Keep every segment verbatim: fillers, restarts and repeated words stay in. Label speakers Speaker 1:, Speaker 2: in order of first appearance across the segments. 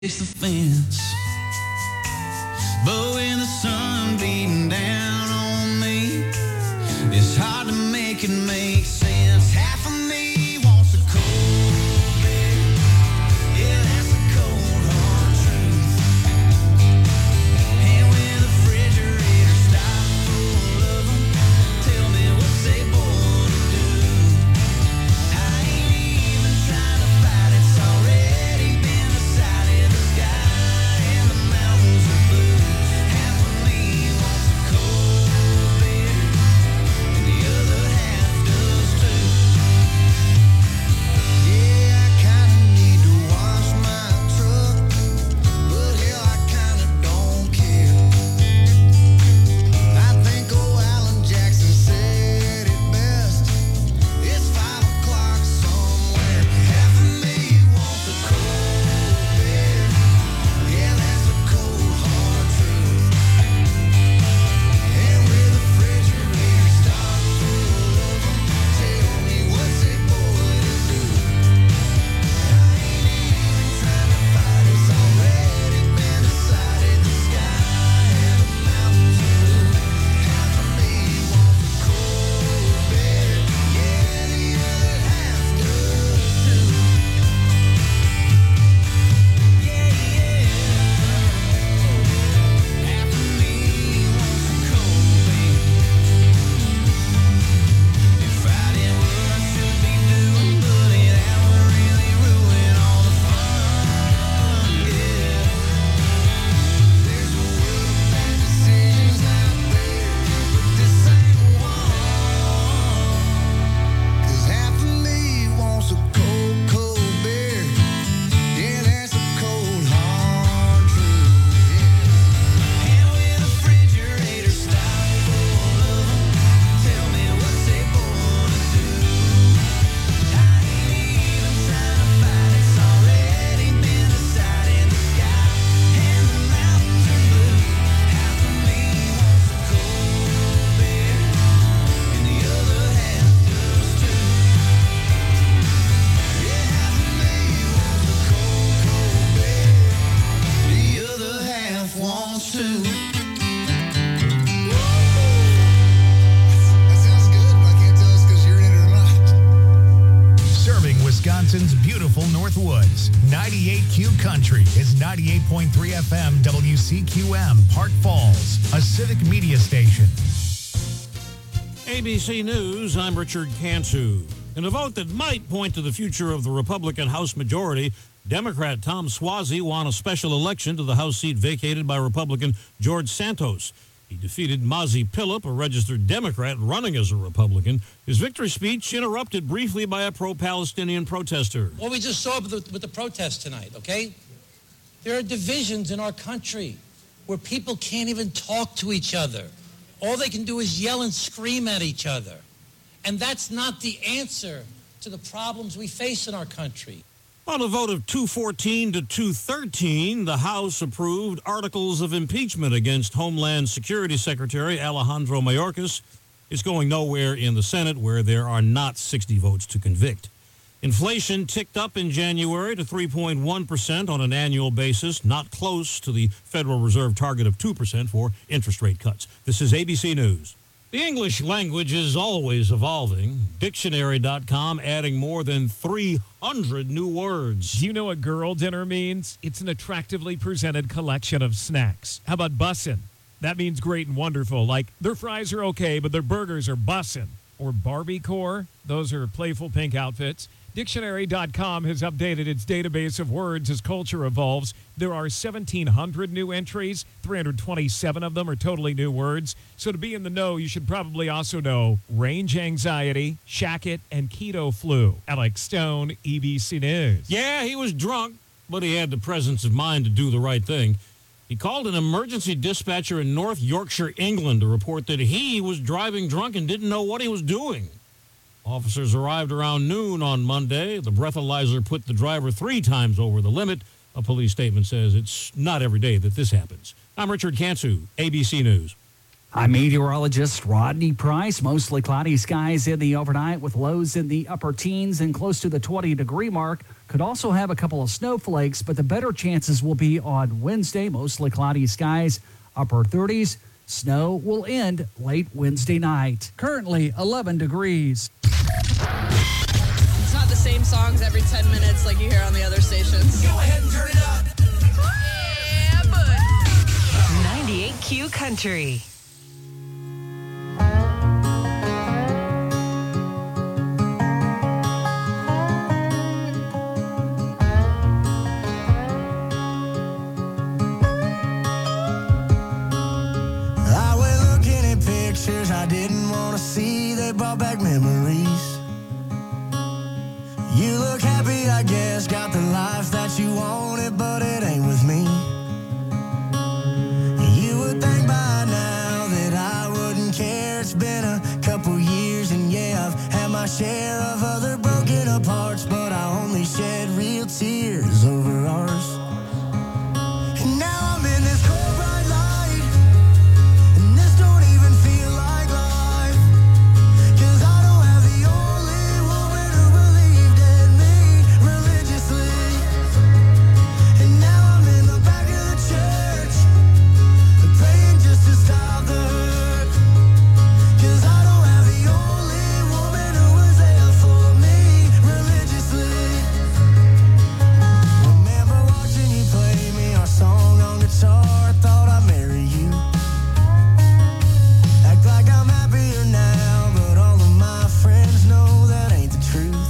Speaker 1: It's the fence, but when the sun beating down on me, it's hard to make it make sense. Half of me wants a cold beer, yeah, that's a cold hard truth. And when the refrigerator stops full of them, tell me what's they born to do. I ain't even trying to fight, it's already been decided. The sky and the mountains are blue. Half of me wants a cold beer, and the other half does too. Yeah, I kinda need to wash my truck, but hell, I kinda don't care. I think old Alan Jackson said it best. It's five o'clock somewhere. Half of me wants a cold beer. Yeah, that's a cold hard truth. And with the refrigerator stocked full of them, tell me what's it boy to do. I ain't even trying to fight, it's already been decided. The sky and the mountains are blue. Half of me wants a cold beer. Yeah, the other half does too. Yeah, yeah. Half of me wants a cold beer. If I did what I should be doing, buddy, that would really ruin all the fun. Yeah. There's a world of bad decisions out there, but this ain't one. 'Cause half of me wants a cold, cold beer. Yeah, that's a cold, hard truth. Yeah. And with the refrigerator stocked full of them, tell me what's they born to do. I ain't even trying to fight, it's already been decided. The sky and the mountains are blue. Half of me wants a cold beer, and the other half does too. Yeah, half of me wants a cold, cold beer. The other half wants to. That sounds good, but I can't tell us because you're in it or not.
Speaker 2: Serving Wisconsin's beautiful Northwoods. ninety-eight Q Country is ninety-eight point three F M W C Q M, Park Falls, a civic media station.
Speaker 3: A B C News, I'm Richard Cantu. In a vote that might point to the future of the Republican House majority, Democrat Tom Suozzi won a special election to the House seat vacated by Republican George Santos. He defeated Mazi Pilip, a registered Democrat running as a Republican. His victory speech interrupted briefly by a pro-Palestinian protester.
Speaker 4: What we just saw with the, with the protests tonight, okay? There are divisions in our country where people can't even talk to each other. All they can do is yell and scream at each other. And that's not the answer to the problems we face in our country.
Speaker 3: On a vote of two fourteen to two thirteen, the House approved articles of impeachment against Homeland Security Secretary Alejandro Mayorkas. It's going nowhere in the Senate, where there are not sixty votes to convict. Inflation ticked up in January to three point one percent on an annual basis, not close to the Federal Reserve target of two percent for interest rate cuts. This is A B C News. The English language is always evolving. Dictionary dot com adding more than three hundred new words.
Speaker 5: Do you know what girl dinner means? It's an attractively presented collection of snacks. How about bussin'? That means great and wonderful, like their fries are okay, but their burgers are bussin'. Or Barbie-core, those are playful pink outfits. Dictionary dot com has updated its database of words as culture evolves. There are seventeen hundred new entries. three hundred twenty-seven of them are totally new words. So to be in the know, you should probably also know range anxiety, shacket, and keto flu. Alex Stone, A B C News.
Speaker 3: Yeah, he was drunk, but he had the presence of mind to do the right thing. He called an emergency dispatcher in North Yorkshire, England, to report that he was driving drunk and didn't know what he was doing. Officers arrived around noon on Monday. The breathalyzer put the driver three times over the limit. A police statement says it's not every day that this happens. I'm Richard Cantu, A B C News.
Speaker 6: I'm meteorologist Rodney Price. Mostly cloudy skies in the overnight with lows in the upper teens and close to the twenty degree mark. Could also have a couple of snowflakes, but the better chances will be on Wednesday. Mostly cloudy skies, upper thirties. Snow will end late Wednesday night. Currently eleven degrees.
Speaker 7: It's not the same songs every ten minutes like you hear on the other stations.
Speaker 1: Go ahead and turn it up.
Speaker 7: Yeah, but
Speaker 8: ninety-eight Q Country.
Speaker 1: I went looking at pictures I didn't want to see. They brought back memories. You look happy, I guess. Got the life that you wanted, but it ain't with me. You would think by now that I wouldn't care. It's been a couple years, and yeah, I've had my share of other broken apart, but I only shed real tears over ours. And now I'm in this cold bright light, and this don't even feel like life. 'Cause I don't have the only woman who believed in me religiously. And now I'm in the back of the church, praying just to stop the hurt. 'Cause I don't have the only woman who was there for me religiously. Remember watching you play me our song on guitar. I thought I'd marry you. Act like I'm happier now, but all of my friends know that ain't the truth.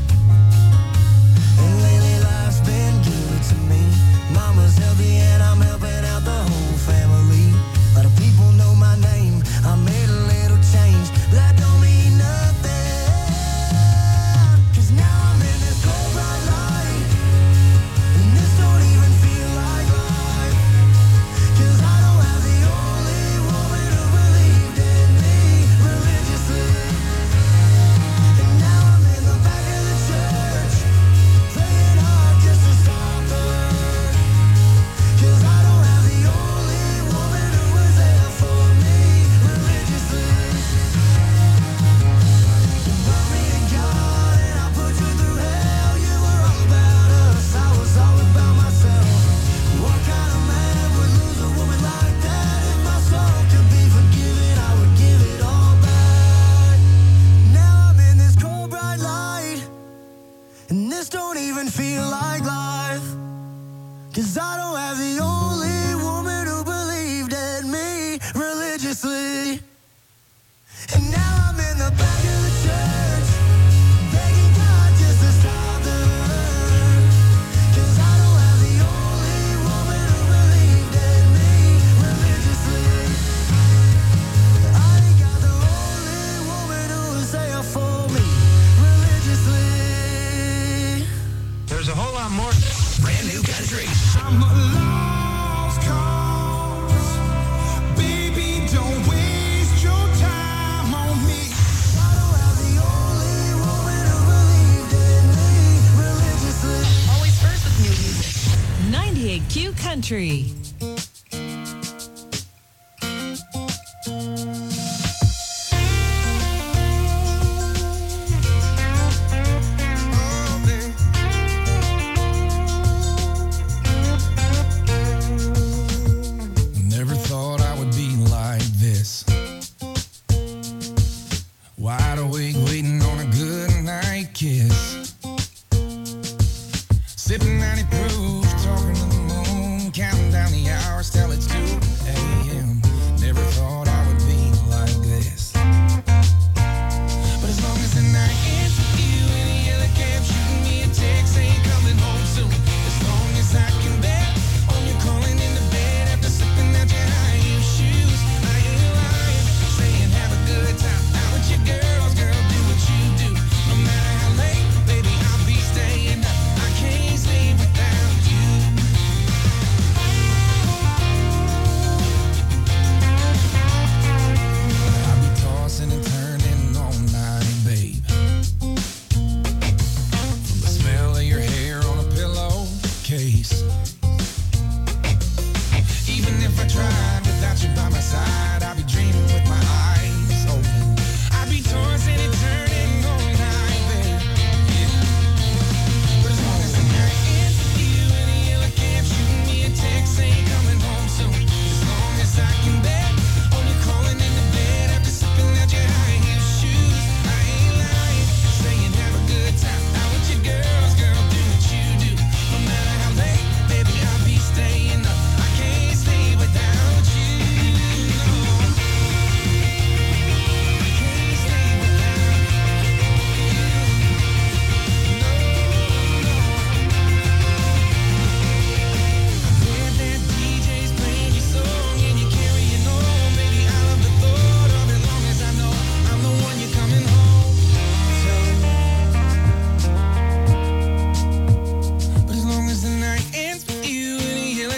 Speaker 1: And lately life's been good to me. Mama's healthy and I'm helping out the whole family. A lot of people know my name. I made a little change, but that don't mean nothing. 'Cause now I'm in this cold bright light, and this don't even feel like life. 'Cause I don't have the only woman who believed in me religiously. And now I'm in the back of the church, praying hard just to stop the hurt. 'Cause I don't have the only woman who was there for me religiously. You brought me to God and I put you through hell. You were all about us, I was all about myself. What kind of man would lose a woman like that? If my soul could be forgiven, I would give it all back. Now I'm in this cold bright light, and this don't even feel like life. 'Cause I don't have the only woman who believed in me religiously. And now I'm in the back of the church, begging God just to stop the hurt. 'Cause I don't have the only woman who believed in me religiously. I ain't got the only woman who was there for me religiously.
Speaker 2: There's a whole lot more.
Speaker 1: Brand new country. I'm a lost cause. Baby, don't waste your time on me. I don't have the only woman who believed in me religiously.
Speaker 7: always first with new music.
Speaker 8: ninety-eight Q Country.
Speaker 1: Never thought I would be like this. Wide awake, waiting on a good night kiss. Sipping ninety proof, talking to the moon, counting down the hours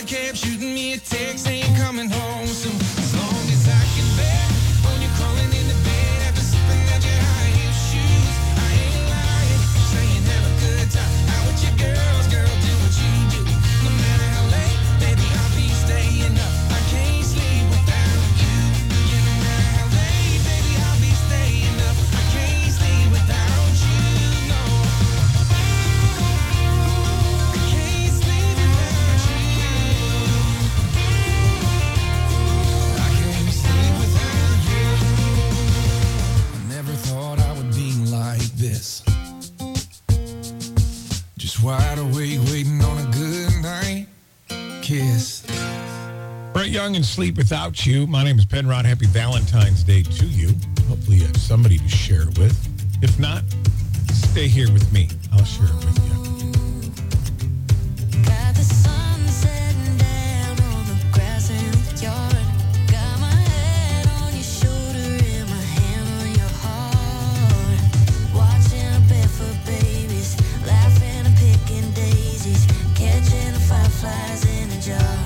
Speaker 1: kept shooting me a text, ain't coming home. So as long as I can bear, when you're crawling in the bed after sipping at your high heel shoes, I ain't lying, saying have a good time. Out with your girls, girl, do what you do. No matter how late, baby, I'll be staying up. I can't sleep without you. Yeah, no matter how late, baby, I'll be staying up. I can't sleep without you. No, I can't sleep without you. I can't sleep without you. I never thought I would be like this. Just wide awake, waiting on a good night kiss.
Speaker 9: Brett Young and Sleep Without You. My name is Penrod. Happy Valentine's Day to you. Hopefully you have somebody to share it with. If not, stay here with me. I'll share it with you.
Speaker 10: Got the sun setting down on the grass in the yard. Got my head on your shoulder and my hand on your heart. Watching barefoot babies, laughing and picking daisies, catching the fireflies in a jar.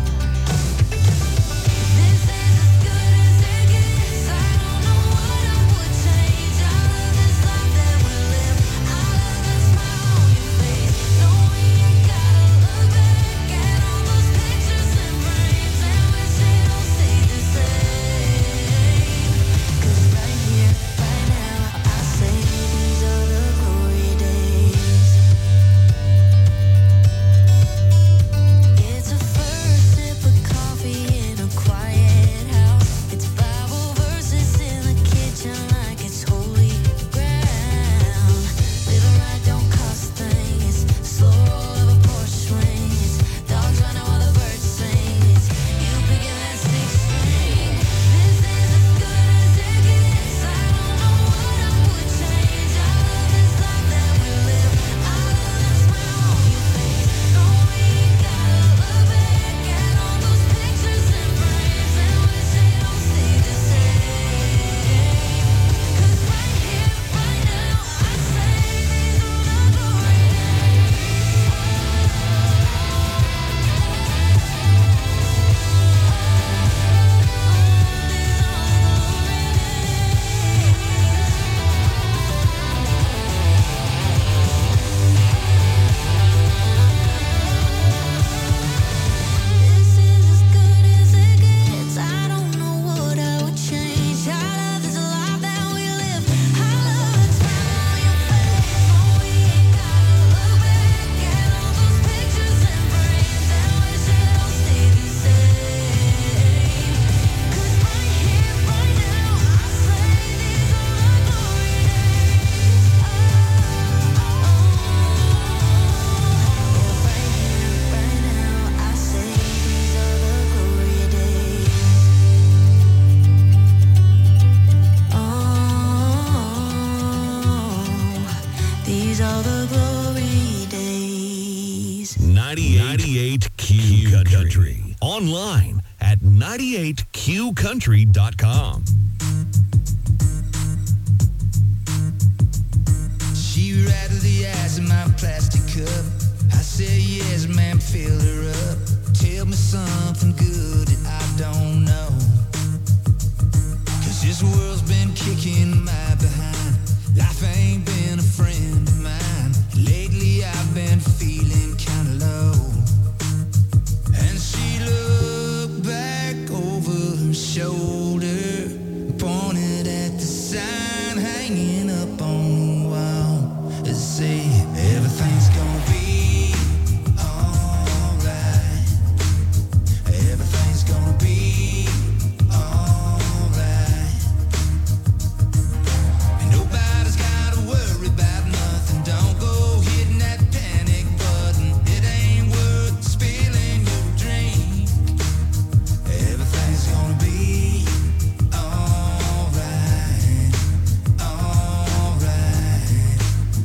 Speaker 10: This is as good as it gets. I don't know what I would change. I love this life that we live. I love the smile on your face. No, we ain't gotta look back at all those pictures and frames and wish it all stayed the same. 'Cause right here, right now, I say these are the glory days. It's a first sip of coffee in a quiet house. It's Bible verses in the kitchen like it's holy ground. Living right don't cost a thing. It's slow roll of a Porsche swing. It's dogs running while the birds sing. It's you picking that six string. This is as good as it gets. I don't know what I would change. I love this life that we live. I love the smile on your face. No, we ain't gotta look back at all those pictures and frames and wish it all stayed the same. 'Cause right here, right now, I say these are the glory days. This is as good as it gets. I don't know what I would change. I love this life that we live. I love the smile on your face. No, we ain't gotta look back at all those pictures and frames and wish it all stayed the same. 'Cause right here, right now, I say these are the glory days. Right here, right now, I say these are the glory days. Oh, these are the glory days.
Speaker 2: ninety-eight Q Country. Online at ninety-eight Q country dot com.
Speaker 1: She rattled the ice in my plastic cup. I said, yes, ma'am, fill her up. Tell me something good that I don't know. 'Cause this world's been kicking my behind. Life ain't been a friend of mine. Lately I've been feeling kinda low. And she looked back over her shoulder, pointed at the sign hanging up on the wall. It said, everything's gonna be alright. Everything's gonna be alright. And nobody's gotta worry about nothing. Don't go hitting that panic button. It ain't worth spilling your drink. Everything's gonna be alright. Alright.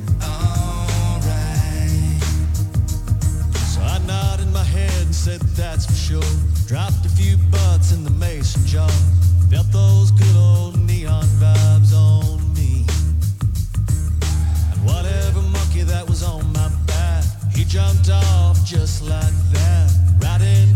Speaker 1: Alright.
Speaker 11: So I nodded my head and said that's for sure. Dropped a few butts in the mason jar. Felt those good old neon vibes on me. And whatever monkey that was on my back, he jumped off just like that. Right into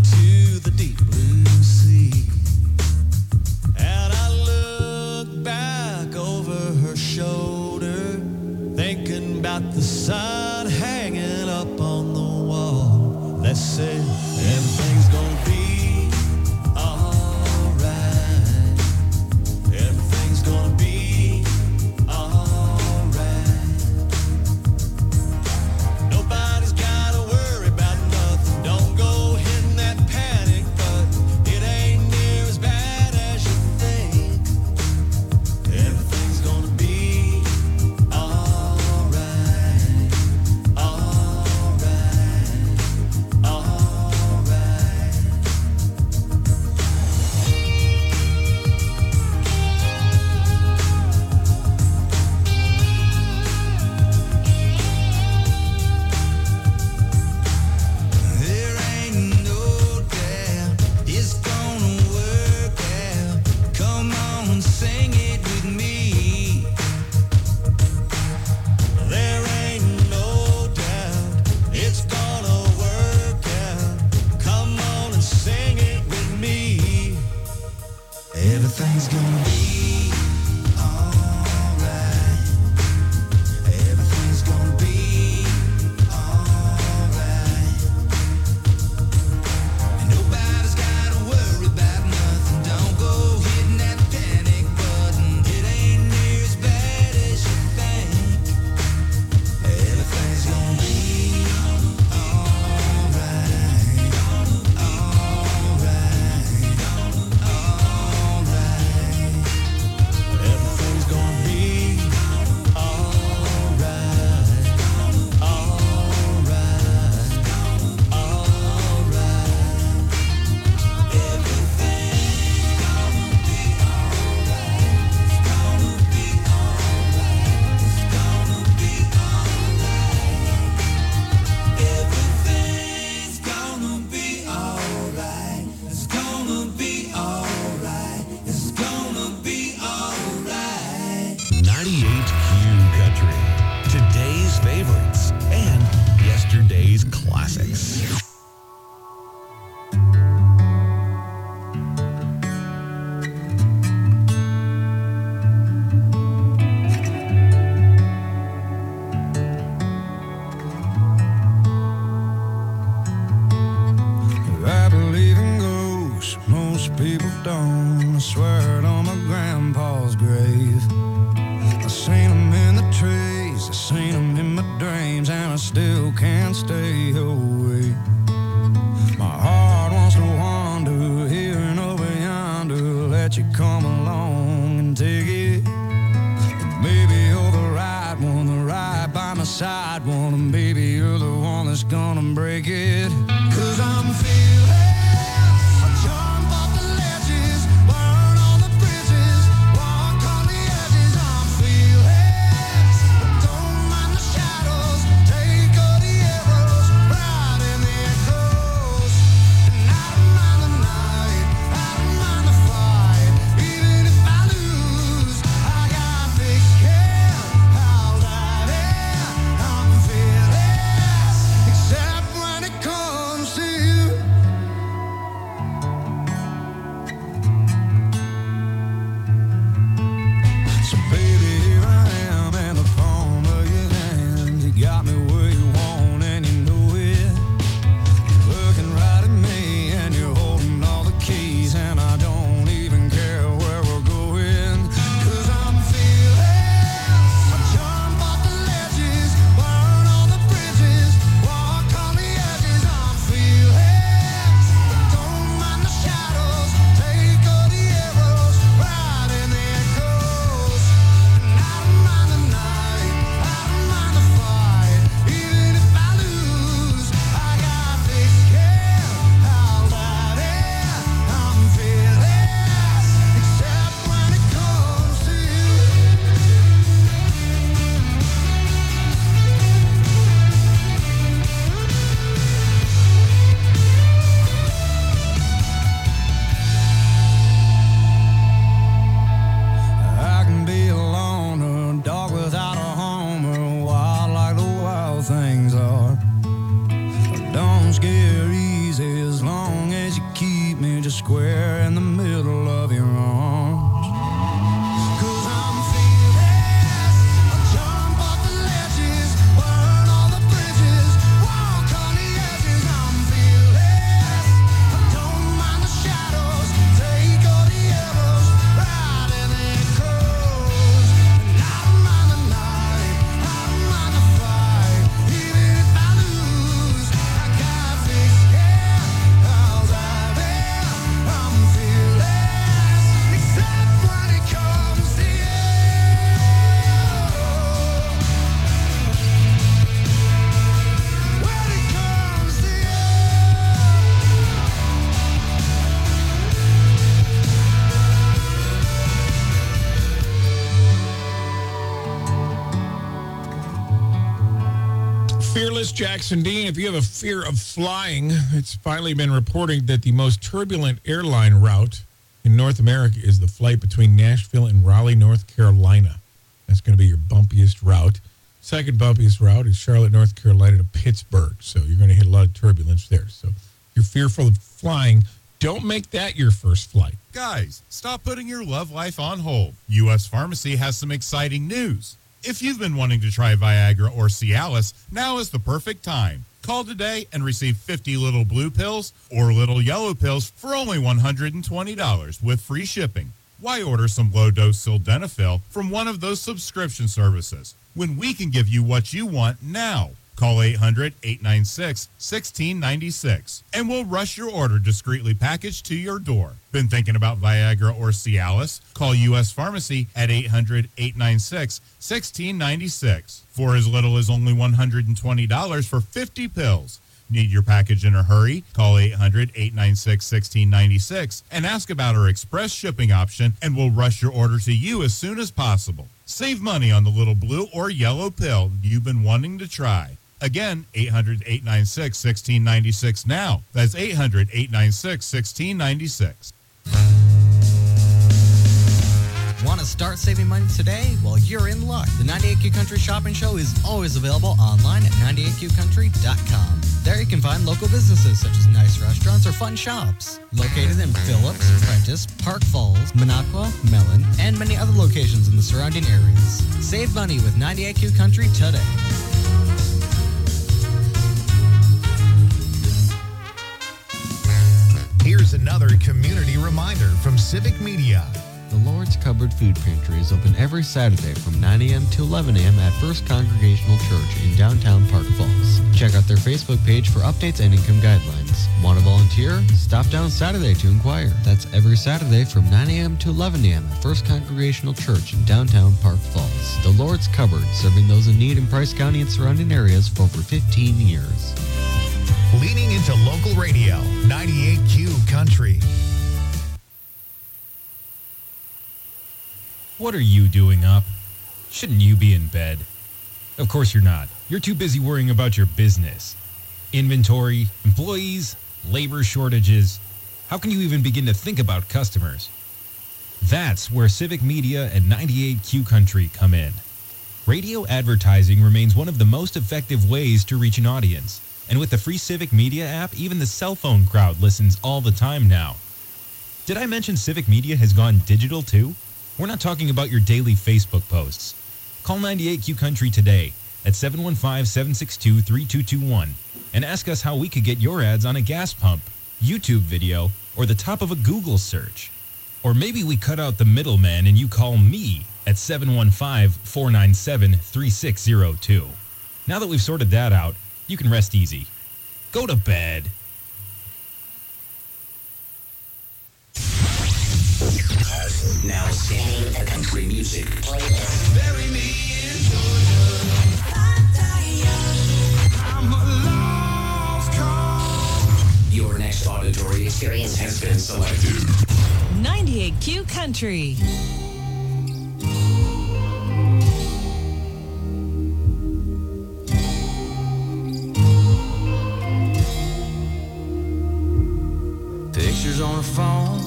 Speaker 1: Everything's gonna be alright. Everything's gonna be alright. And nobody's gotta worry about nothing. Don't go hitting that panic button. It ain't near as bad as you think. Everything's gonna be alright. Everything's gonna be alright, alright, alright. Everything's gonna be alright. It's gonna be alright. It's gonna be alright. Everything's gonna be alright. It's gonna be alright. It's gonna be alright.
Speaker 2: ninety-eight Q Country. Today's favorites and yesterday's classics.
Speaker 1: I believe in ghosts, most people don't. I swear it on my grandpa's grave. I seen them in the trees, I seen them in my dreams, and I still can't stay away. My heart wants to wander here and over yonder, let you come along and take it. Maybe you're the right one, the right by my side one, and maybe you're the one that's gonna break it. Cause I'm feeling I jump off the ledges, burn on the bridges, walk on the edges. I'm feeling don't mind the shadows, take all the arrows, ride in the echoes. And I don't mind the night, I don't mind the fight, even if I lose, I got thick skin, I'll dive in. I'm fearless, except when it comes to you. So baby, here I am in the palm of your hand. You got me where you want and you know it. You're looking right at me and you're holding all the keys, and I don't even care where we're going. Cause I'm feeling I jump off the ledges, burn on the bridges, walk on the edges. I'm feeling don't mind the shadows, take all the arrows, ride in the echoes. And I don't mind the night, I don't mind the fight, even if I lose, I got thick skin, I'll dive in. I'm fearless, except when it comes to you. I can be alone, a dog without a home, or wild like the wild things are. Don't scare easy as long as you keep me just square in the middle of your arms. Cause I'm fearless, I jump off the ledges, burn all the bridges, walk on the edges. I'm fearless, I don't mind the shadows, take all the arrows, ride in the echoes. And I don't mind the night, I don't mind the fight, even if I lose, I got thick skin, I'll dive in. I'm fearless, except when it comes to you. When it comes to you.
Speaker 9: Fearless Jackson Dean, if you have a fear of flying, it's finally been reported that the most turbulent airline route in North America is the flight between Nashville and Raleigh, North Carolina. That's going to be your bumpiest route. Second bumpiest route is Charlotte, North Carolina to Pittsburgh. So you're going to hit a lot of turbulence there. So if you're fearful of flying, Don't make that your first flight.
Speaker 12: Guys, stop putting your love life on hold. U S Pharmacy has some exciting news. If you've been wanting to try Viagra or Cialis, now is the perfect time. Call today and receive fifty little blue pills or little yellow pills for only one hundred twenty dollars with free shipping. Why order some low-dose sildenafil from one of those subscription services when we can give you what you want now? Call eight hundred, eight nine six, one six nine six and we'll rush your order discreetly packaged to your door. Been thinking about Viagra or Cialis? Call U S Pharmacy at eight hundred, eight nine six, one six nine six for as little as only one hundred twenty dollars for fifty pills. Need your package in a hurry? Call eight hundred, eight nine six, one six nine six and ask about our express shipping option, and we'll rush your order to you as soon as possible. Save money on the little blue or yellow pill you've been wanting to try. Again, eight hundred, eight nine six, one six nine six now. That's eight hundred, eight nine six, one six nine six.
Speaker 13: Want to start saving money today? Well, you're in luck. The ninety-eight Q Country Shopping Show is always available online at ninety-eight q country dot com. There you can find local businesses such as nice restaurants or fun shops. Located in Phillips, Prentice, Park Falls, Minocqua, Mellon, and many other locations in the surrounding areas. Save money with ninety-eight Q Country today.
Speaker 2: Here's another community reminder from Civic Media.
Speaker 14: The Lord's Cupboard Food Pantry is open every Saturday from nine a.m. to eleven a.m. at First Congregational Church in downtown Park Falls. Check out their Facebook page for updates and income guidelines. Want to volunteer? Stop down Saturday to inquire. That's every Saturday from nine a.m. to eleven a.m. at First Congregational Church in downtown Park Falls. The Lord's Cupboard, serving those in need in Price County and surrounding areas for over fifteen years.
Speaker 2: Leaning into local radio, ninety-eight Q Country.
Speaker 15: What are you doing up? Shouldn't you be in bed? Of course you're not. You're too busy worrying about your business. Inventory, employees, labor shortages. How can you even begin to think about customers? That's where Civic Media and ninety-eight Q Country come in. Radio advertising remains one of the most effective ways to reach an audience. And with the free Civic Media app, even the cell phone crowd listens all the time now. Did I mention Civic Media has gone digital too? We're not talking about your daily Facebook posts. Call ninety-eight Q Country today at seven one five, seven six two, three two two one and ask us how we could get your ads on a gas pump, YouTube video, or the top of a Google search. Or maybe we cut out the middleman and you call me at seven one five, four nine seven, three six zero two. Now that we've sorted that out, you can rest easy. Go to bed.
Speaker 16: Now singing the country music.
Speaker 1: Bury me in Georgia. I'm a lost cause.
Speaker 16: Your next auditory experience has been selected.
Speaker 8: ninety-eight Q Country.
Speaker 11: Pictures on her phone,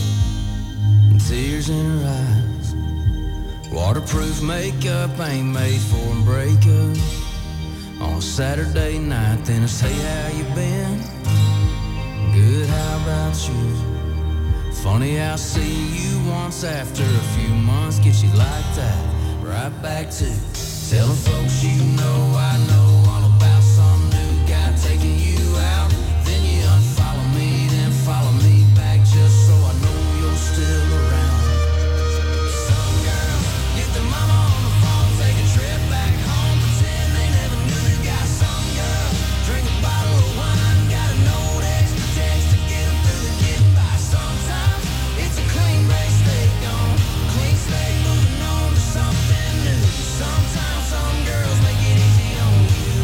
Speaker 11: tears in her eyes. Waterproof makeup ain't made for a breakup. On a Saturday night, then it's hey, how you been? Good, how about you? Funny how seeing you once after a few months gets you like that. Right back to telling folks you know I know all about some new guy taking you out. Then you unfollow me, then follow me back just so I know you're still around. Some girls get their mama on the phone, take a trip back home, pretend they never knew you got some girl. Drink a bottle of wine, got a note, extra text to get them through the getting by. Sometimes it's a clean break, stay gone, clean slate, moving on to something new. Sometimes some girls make it easy on you.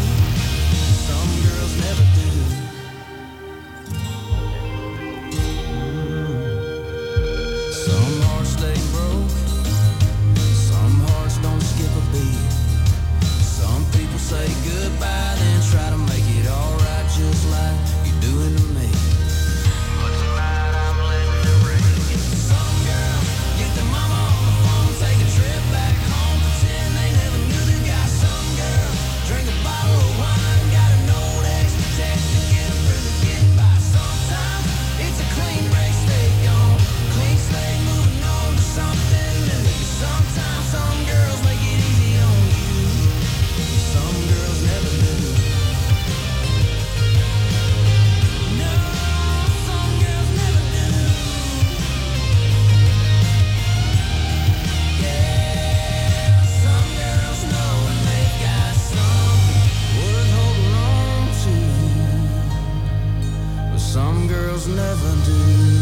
Speaker 1: girls never do.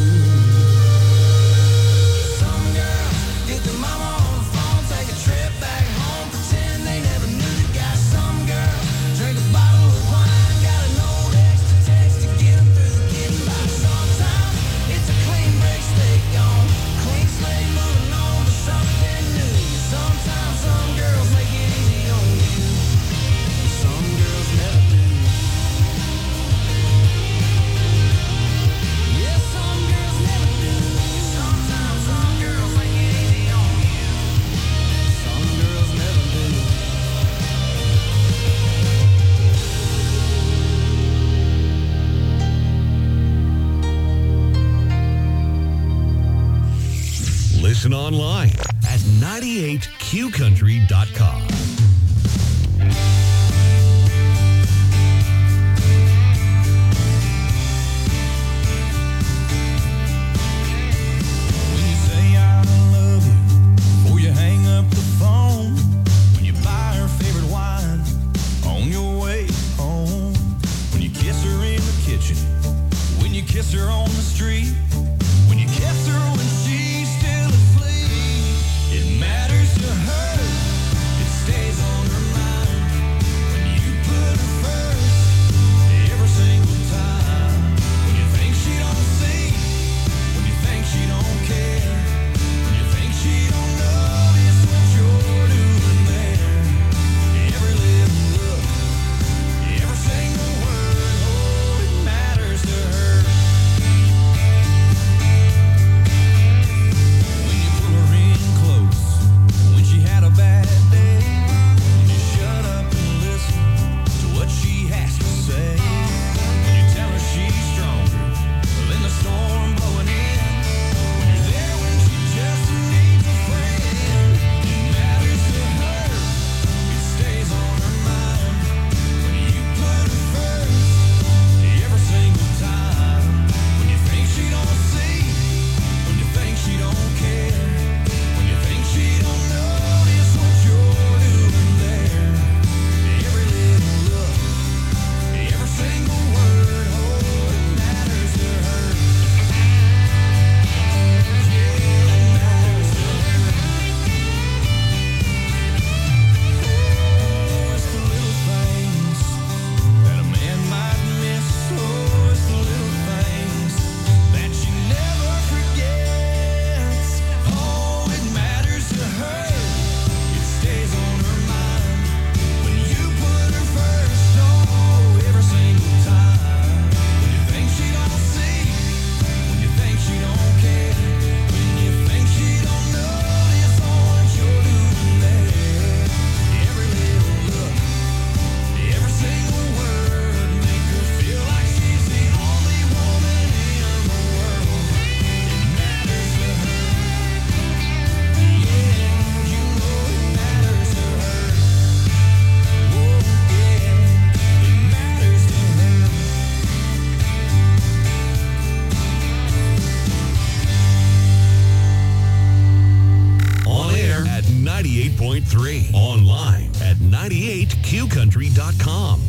Speaker 1: Some girls get their mama on the phone, take a trip back home, pretend they never knew the guy. Some girls drink a bottle of wine, got an old ex to text to get them through the getting by. Sometimes it's a clean break, stay gone, clean slate, moving on to something new. Sometimes some girls make it easy on you, some girls never do. Yeah, some girls never do. Sometimes some girls make it easy on you, some girls never do.
Speaker 17: Listen online at ninety-eight q country dot com.
Speaker 1: When you say I love you, before you hang up the phone, when you buy her favorite wine on your way home, when you kiss her in the kitchen, when you kiss her on the street, when you kiss her when she's still asleep, it matters to her, it stays on her mind, when you put her first, every single time, when you think she don't see, when you think she don't care, when you think she don't notice what you're doing there, every little look, every single word, oh, it matters to her. When you pull her in close, when she had a bad day, when you shut up and listen to what she has to say, when you tell her she's stronger than the storm blowing in, when you're there when she just needs a friend, it matters to her, it stays on her mind, when you put her first, every single time, when you think she don't see, when you think she don't care, when you think she don't notice what you're doing there, every little look, every single word, oh, it matters to her. Yeah, it matters to her. Oh, it's the little things that a man might miss. Oh, it's the little things that she never forgets. Oh, it matters to her, it stays on her mind, when you put her first, oh, every single time, when you think she don't see, when you think she don't care, when you think she don't notice what you're doing there, every little look, every single word, make her feel like she's the only woman in the world. It matters to her. Yeah, you know it matters to her. Oh, yeah, it matters to her.
Speaker 17: On air at ninety-eight point three. Online at ninety-eight q country dot com.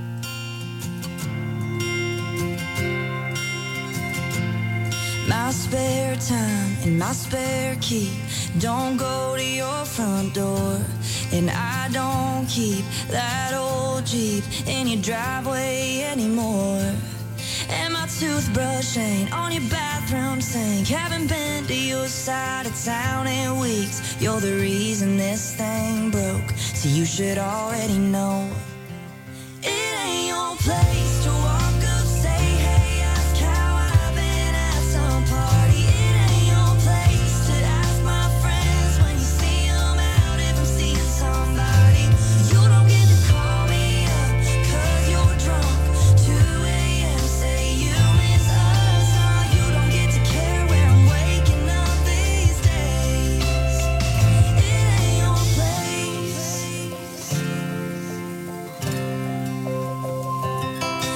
Speaker 10: My spare time and my spare key don't go to your front door, and I don't keep that old Jeep in your driveway anymore. And my toothbrush ain't on your bathroom sink. Haven't been to your side of town in weeks. You're the reason this thing broke, so you should already know. It ain't your place to walk up, say hey, ask how I've been at some party. It ain't your place to ask my friends when you see 'em out if I'm seeing somebody. You don't get to call me up 'cause you're drunk. two a.m. say you miss us. Nah, you don't get to care where I'm waking up these days. It ain't your place.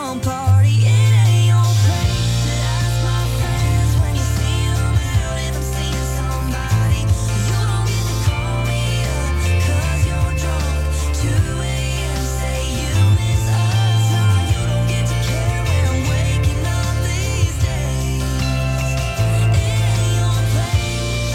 Speaker 10: come party. It ain't your place to ask my friends when you see 'em out if I'm seeing somebody. You don't get to call me up 'cause you're drunk. two a.m. say you miss us. Nah, you don't get to care when I'm waking up these days. It ain't your place.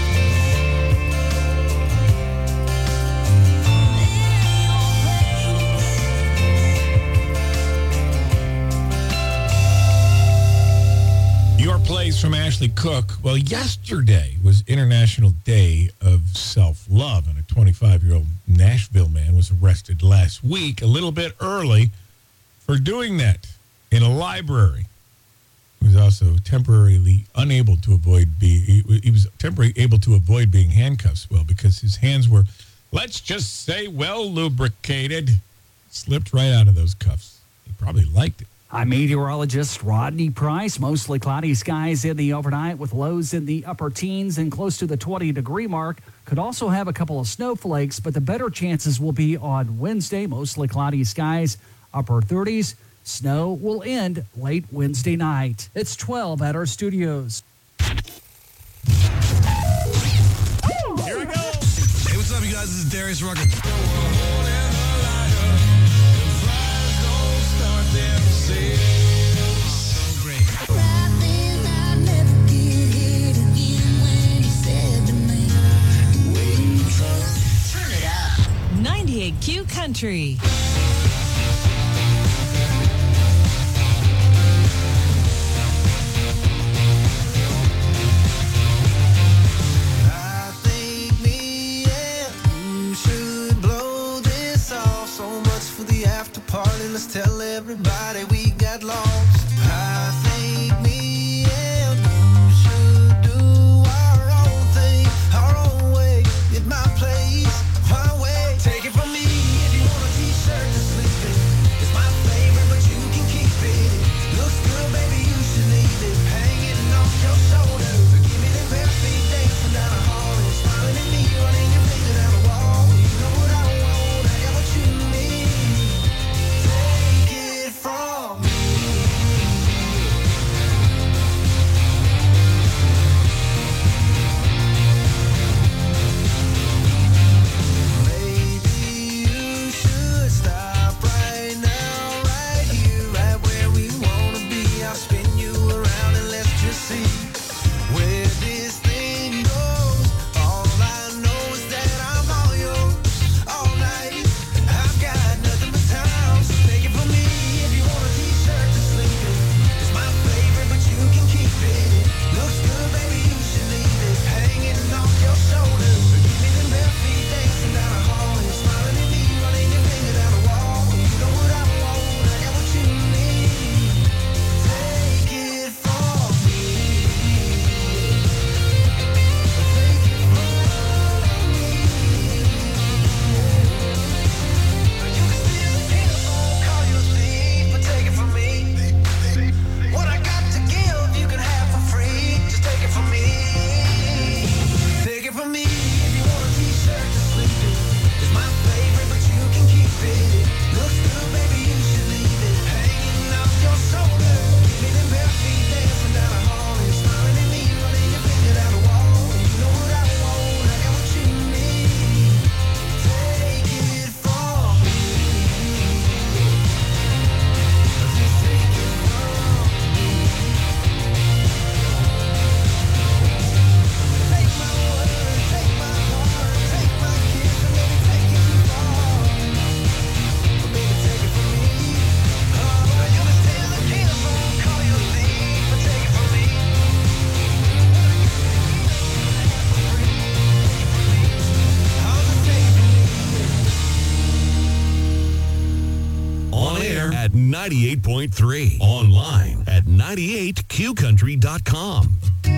Speaker 9: Your Place from Ashley Cook. Well, yesterday was International Day of Self-Love, and a twenty-five-year-old Nashville man was arrested last week, a little bit early, for doing that in a library. He was also temporarily unable to avoid being, he, he was temporarily able to avoid being handcuffed, well, because his hands were, let's just say, well lubricated. Slipped right out of those cuffs. He probably liked it.
Speaker 6: I'm meteorologist Rodney Price. Mostly cloudy skies in the overnight with lows in the upper teens and close to the twenty degree mark. Could also have a couple of snowflakes, but the better chances will be on Wednesday. Mostly cloudy skies, upper thirties. Snow will end late Wednesday night. It's twelve at our studios.
Speaker 18: Here we go. Hey, what's up, you guys? This is Darius Rucker.
Speaker 8: ninety-eight Q Country.
Speaker 11: I think me and you should blow this off. So much for the after party. Let's tell everybody we got lost. I think me and you should do our own thing, our own way, at my place, my way. Take it from me if you want a t-shirt to sleep in. It's my favorite, but you can keep it. Looks good, baby, you should leave it hanging off your shoulder. So give me them bare feet dancing down the hall and smiling at me, running your finger down the wall. You know what I want, I got what you need. Take it from me. Maybe you should stop right now, right here, right where we wanna be. I'll spin you around and let's just see where this thing goes. All I know is that I'm all yours all night. I've got nothing but time, so take it from me if you want a t-shirt to sleep in. It's my favorite, but you can keep it. Looks good, baby, you should leave it hanging off your shoulder. So give me them bare feet dancing down the hall and smiling at me, running your finger down the wall. You know what I want, I got what you need. Take it from me. Take it from me. You can steal a telephone, call you a thief, but take it from me. What I got to give, you can have for free. Just take it from me. Take it from me if you want a t-shirt to sleep in. It's my favorite, but you can keep it. Looks good, baby, you should leave it hanging off your shoulder. Give me them bare feet dancing down the hall and smiling at me, running your finger down the wall. You know what I want, I got what you need. Take it from me. Just take it from me. Take my word, take my heart, take my kiss, and maybe take it too far. But baby, take it from me. Oh, you can steal a telephone, call you a thief, but take it from me. I'll just take it from me.
Speaker 17: On air at ninety-eight point three. Online at ninety-eight q country dot com.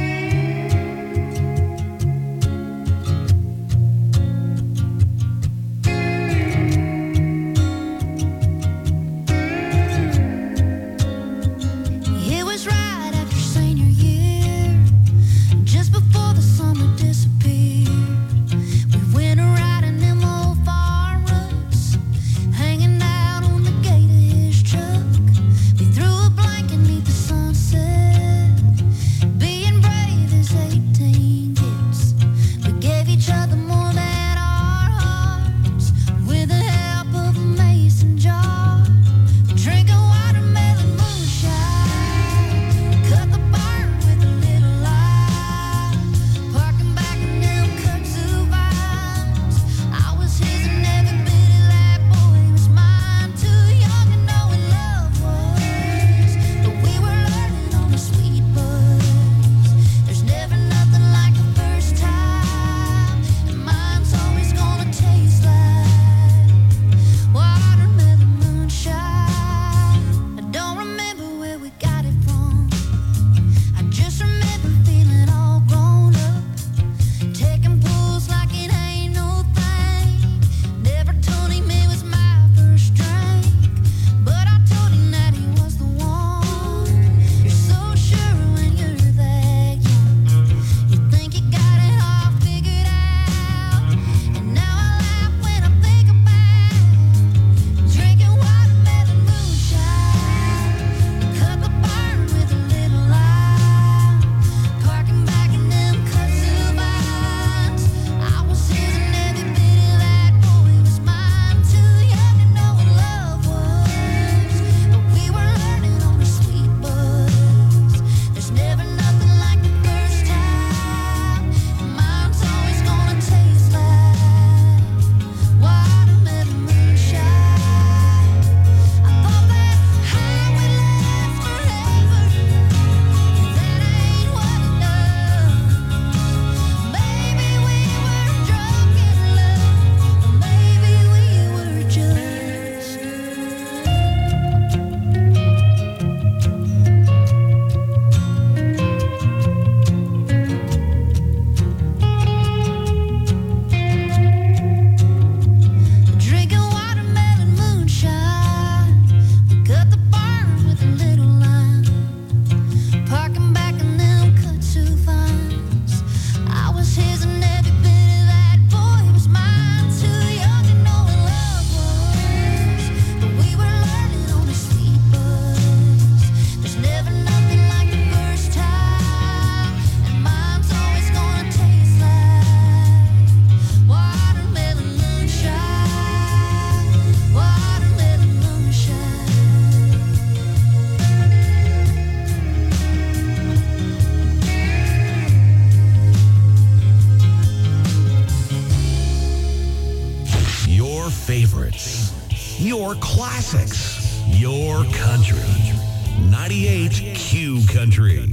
Speaker 10: It was right after senior year, just before the summer disappeared. We went a riding them old farm ruts, hanging out on the gate of his truck.
Speaker 17: your classics, your country. ninety-eight Q Country.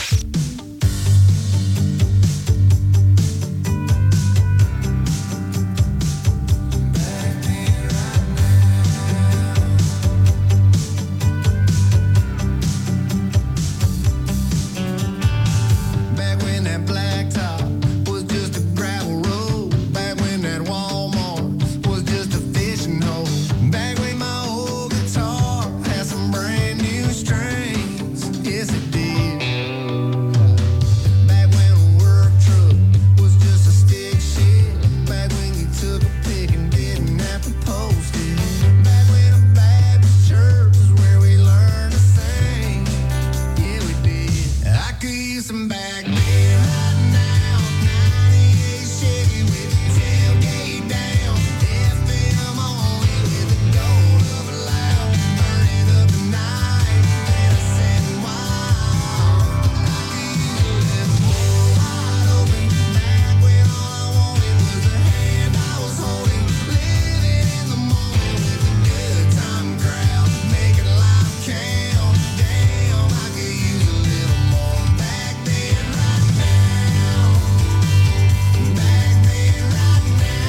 Speaker 1: Back when that blacktop was just a gravel road. Back when that Walmart was just a fishing hole. Back when my old guitar had some brand new strings. Yes, it did. Back when a work truck was just a stick shift. Back when you took a pic and didn't have to post it. Back when a Baptist church was where we learned to sing. Yeah, we did. I could use some back beer right now. ninety-eight Chevy with the tailgate down. F M only with the gold of a loud. Burning up the night and a setting wild. I could use a little more wide open. Back when all I wanted was the hand I was holding. Living in the moment with a good time crowd. Making life count. Damn, I could use a little more back then right now. Back then right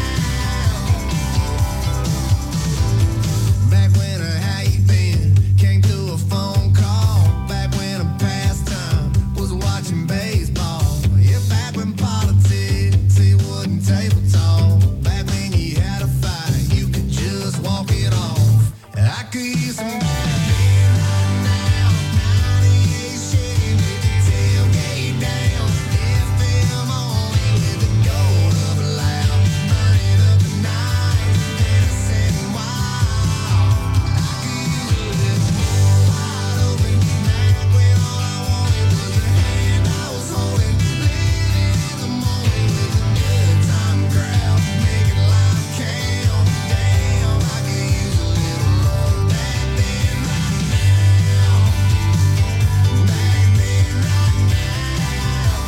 Speaker 1: now. Back when a how you been came through a phone call. Back when a pastime was watching baseball. Yeah, back when politics it wasn't table talk. Back when you had a fight, you could just walk it off. I could use some back then right now. ninety-eight Chevy with the tailgate down. F M only with the gold of a loud. Burning up the night and a setting wild. I could use a little more wide open. Back when all I wanted was the hand I was holding. Living in the moment with a good time crowd. Making life count. Damn, I could use a little more back then right now. Back then right now.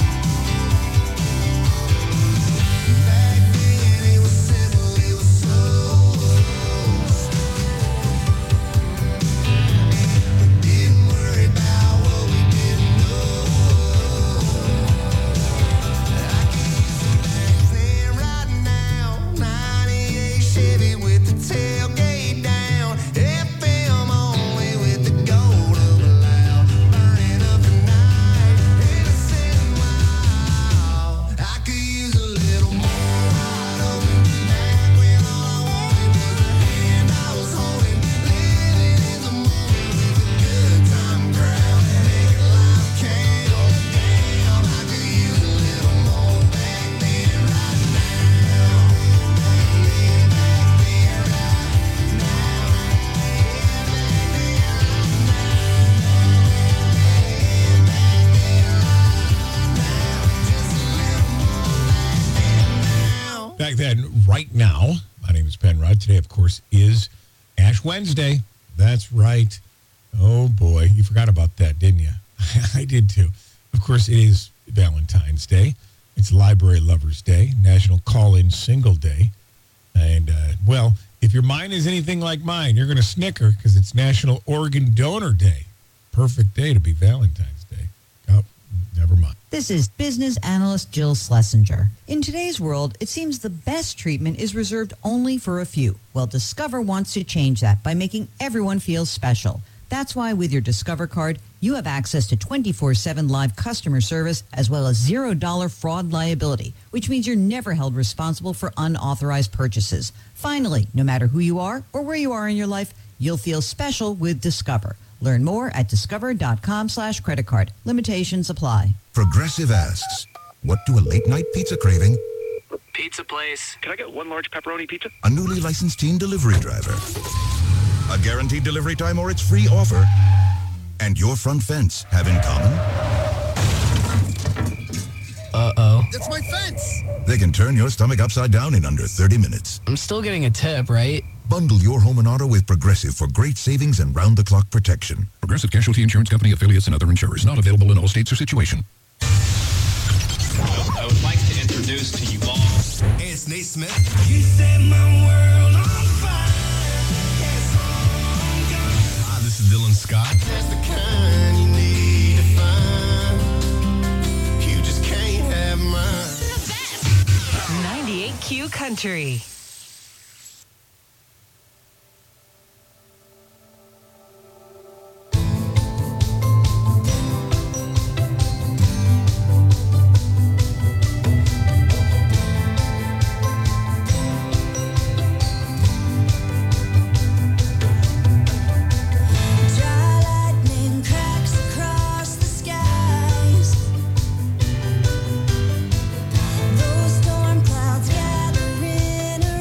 Speaker 1: Back then it was simple, it was slow. We didn't worry about what we didn't know. I could use some back then right now. ninety-eight Chevy with the tailgate down. F M only with the gold of a loud. Burning up the night and a setting wild. I could use a little more wide open. Back when all I wanted was the hand I was holding. Living in the moment with a good time crowd. Making life count. Damn, I could use a little more back then right now. Yeah, back then right now. Yeah, back then
Speaker 9: Back then, right now, my name is Penrod. Today, of course, is Ash Wednesday. That's right. Oh, boy. You forgot about that, didn't you? I did, too. Of course, it is Valentine's Day. It's Library Lovers Day, National Call-In Single Day. And, uh, well, if your mind is anything like mine, you're going to snicker because it's National Organ Donor Day. Perfect day to be Valentine's Day. Oh, never mind.
Speaker 19: This is business analyst Jill Schlesinger. In today's world, it seems the best treatment is reserved only for a few. Well, Discover wants to change that by making everyone feel special. That's why with your Discover card, you have access to twenty-four seven live customer service as well as zero dollars fraud liability, which means you're never held responsible for unauthorized purchases. Finally, no matter who you are or where you are in your life, you'll feel special with Discover. Learn more at discover.com slash credit card. Limitations apply.
Speaker 20: Progressive asks, what do a late-night pizza craving,
Speaker 21: Pizza place. Can I get one large pepperoni pizza?
Speaker 20: a newly licensed teen delivery driver, a guaranteed delivery time or its free offer, and your front fence have in common?
Speaker 21: Uh-oh.
Speaker 20: That's my fence! They can turn your stomach upside down in under thirty minutes.
Speaker 21: I'm still getting a tip, right?
Speaker 20: Bundle your home and auto with Progressive for great savings and round-the-clock protection.
Speaker 22: Progressive Casualty Insurance Company, affiliates, and other insurers. Not available in all states or situation.
Speaker 23: I would like to introduce to you all.
Speaker 1: Hey, it's Nate Smith. You set my world on fire. Yes,
Speaker 22: Scott.
Speaker 1: That's the kind you need to find. You just can't have mine.
Speaker 8: ninety-eight Q Country.
Speaker 10: Dry lightning cracks across the skies. Those storm clouds gather in a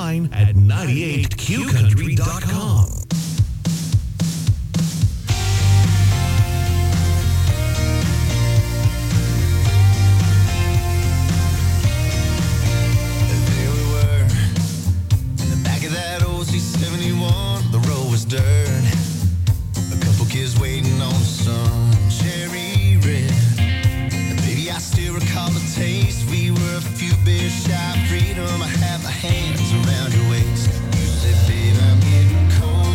Speaker 17: online at ninety-eight q country dot com.
Speaker 11: There we were, in the back of that old C seventy-one. The road was dirt, a couple kids waiting on some cherry red. And baby, I still recall the taste. We were a few beers shy of freedom. I had my hands around your waist. You said, babe, I'm getting cold.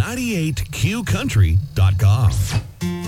Speaker 17: ninety-eight Q country dot com.